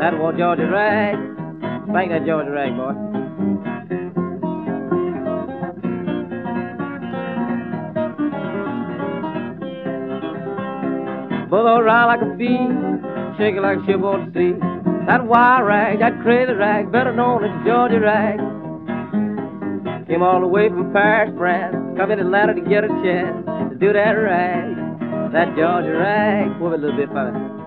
That was Georgia rag. Spank that Georgia rag, boy. Bubble around like a bee, shake it like a ship on the sea. That wild rag, that crazy rag, better known as Georgia rag. Came all the way from Paris, France, come in Atlanta to get a chance to do that rag. That Georgia rag, move it a little bit further.